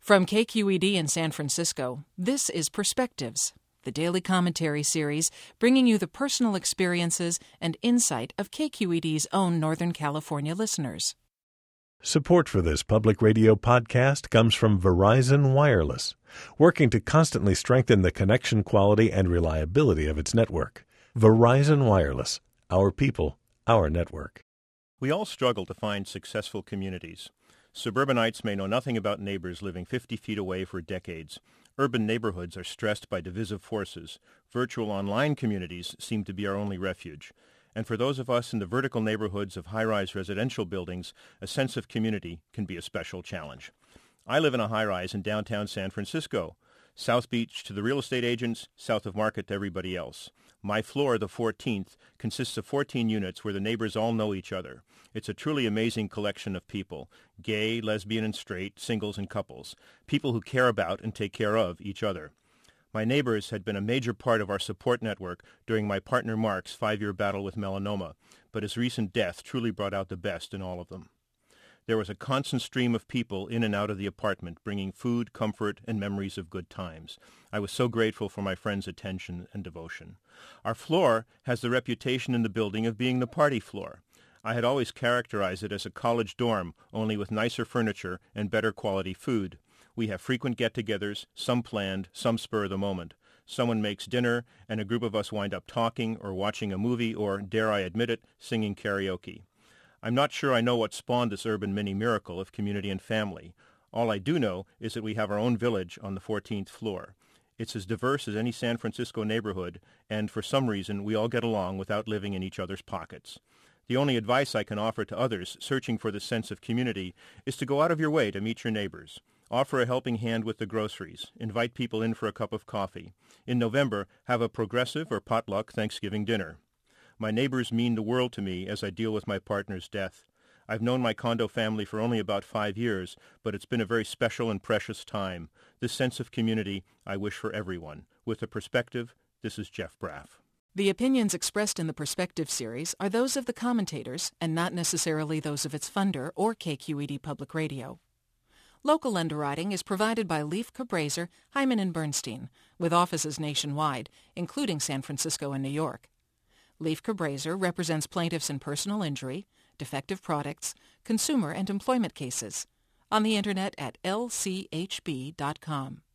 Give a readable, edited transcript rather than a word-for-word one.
From KQED in San Francisco, this is Perspectives, the daily commentary series bringing you the personal experiences and insight of KQED's own Northern California listeners. Support for this public radio podcast comes from Verizon Wireless, working to constantly strengthen the connection quality and reliability of its network. Verizon Wireless, our people, our network. We all struggle to find successful communities. Suburbanites may know nothing about neighbors living 50 feet away for decades. Urban neighborhoods are stressed by divisive forces. Virtual online communities seem to be our only refuge. And for those of us in the vertical neighborhoods of high-rise residential buildings, a sense of community can be a special challenge. I live in a high-rise in downtown San Francisco. South Beach to the real estate agents, south of Market to everybody else. My floor, the 14th, consists of 14 units where the neighbors all know each other. It's a truly amazing collection of people, gay, lesbian, and straight, singles and couples, people who care about and take care of each other. My neighbors had been a major part of our support network during my partner Mark's 5-year battle with melanoma, but his recent death truly brought out the best in all of them. There was a constant stream of people in and out of the apartment, bringing food, comfort, and memories of good times. I was so grateful for my friends' attention and devotion. Our floor has the reputation in the building of being the party floor. I had always characterized it as a college dorm, only with nicer furniture and better quality food. We have frequent get-togethers, some planned, some spur of the moment. Someone makes dinner, and a group of us wind up talking or watching a movie or, dare I admit it, singing karaoke. I'm not sure I know what spawned this urban mini-miracle of community and family. All I do know is that we have our own village on the 14th floor. It's as diverse as any San Francisco neighborhood, and for some reason we all get along without living in each other's pockets. The only advice I can offer to others searching for the sense of community is to go out of your way to meet your neighbors. Offer a helping hand with the groceries. Invite people in for a cup of coffee. In November, have a progressive or potluck Thanksgiving dinner. My neighbors mean the world to me as I deal with my partner's death. I've known my condo family for only about 5 years, but it's been a very special and precious time. This sense of community I wish for everyone. With a perspective, this is Jeff Braff. The opinions expressed in the Perspective series are those of the commentators and not necessarily those of its funder or KQED Public Radio. Local underwriting is provided by Leif Cabraser, Hyman & Bernstein, with offices nationwide, including San Francisco and New York. Leif Cabraser represents plaintiffs in personal injury, defective products, consumer and employment cases. On the Internet at lchb.com.